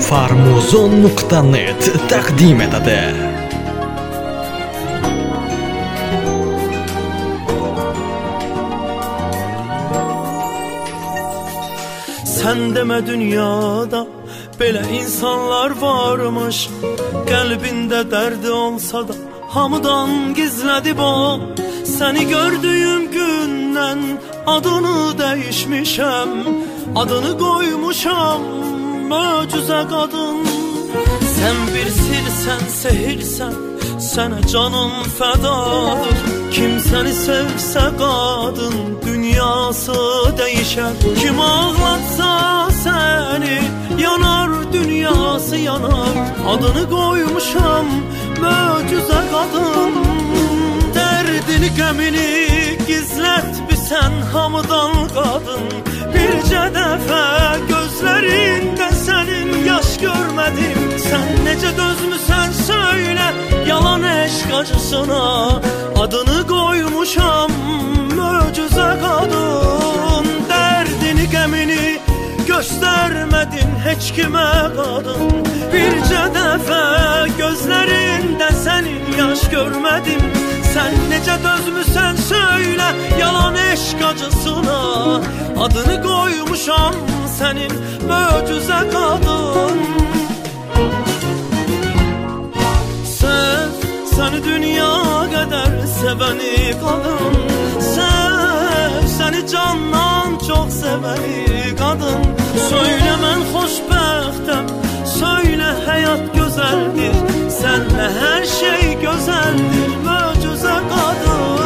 Farmuzon.net taqdim etadi. Sen deme dünyada böyle insanlar varmış, kalbinde derdi olsa da hamıdan gizledi bu. Seni gördüğüm günden adını değişmişem, adını koymuşam möcüze kadın. Sen bir sirsen, sehirsen, sana canım fedadır. Kim seni sevse kadın dünyası değişer. Kim ağlatsa seni yanar, dünyası yanar. Adını koymuşam möcüze kadın. Derdini gemini gizlet bir sen hamıdan kadın. Birce defa gözlerinde senin yaş görmedim. Sen nece dözmüsen söyle yalan eşk acısına. Adını koymuşam möcüze kadın. Derdini gemini göstermedin hiç kime kadın. Birce defa gözlerinde senin yaş görmedim. Sen nece dözmüsen söyle yalan eşk acısına. Adını koymuşam senin möcüze kadın. Seni dünya kadar seveni kadın. Seni candan çok seveni kadın. Söyle ben hoşbəxtəm, söyle hayat güzeldir. Senle her şey güzeldir möcüze kadın.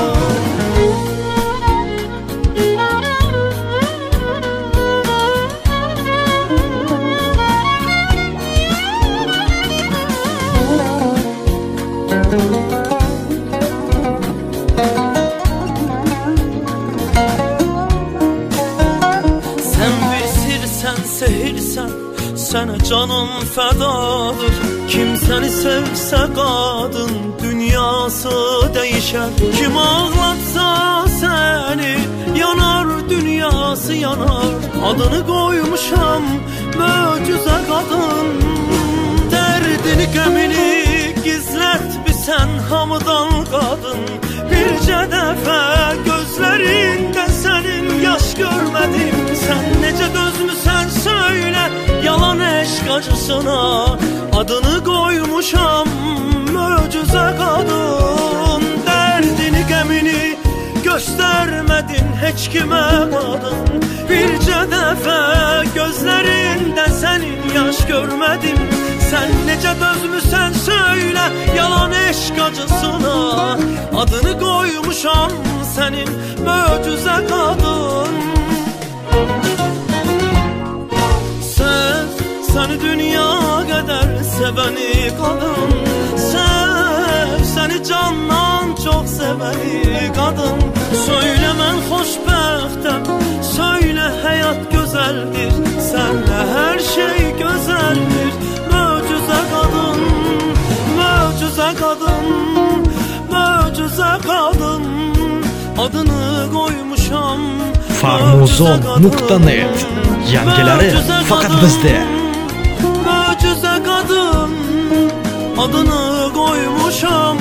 Sen bir sirsen, sehirsen, sana canım fedadır. Kim seni sevse kadın dünyası değişer. Kim ağlatsa seni yanar, dünyası yanar. Adını koymuşam möcüze kadın. Derdini gemini gizlet bir sen hamıdan kadın. Birce defa gözlerinde senin yaş görmedim. Sen nece dözmüsen söyle yalan eşk acısına. Adını koymuşam möcüze kadın. Derdini gemini göstermedin hiç kime kadın. Birce defa gözlerinde senin yaş görmedim. Sen nece dözmüsen söyle yalan eşk acısına. Adını koymuşam senin möcüze kadın. Seni dünya kadar seveni kadın. Seni candan çok seveni kadın. Söyle ben hoşbəxtəm, söyle hayat güzeldir. Senle her şey güzeldir möcüze kadın. Möcüze kadın, möcüze kadın. Adını koymuşam Farmuzon.net yangileri fakat bizde. Möcüze kadın, adını koymuşam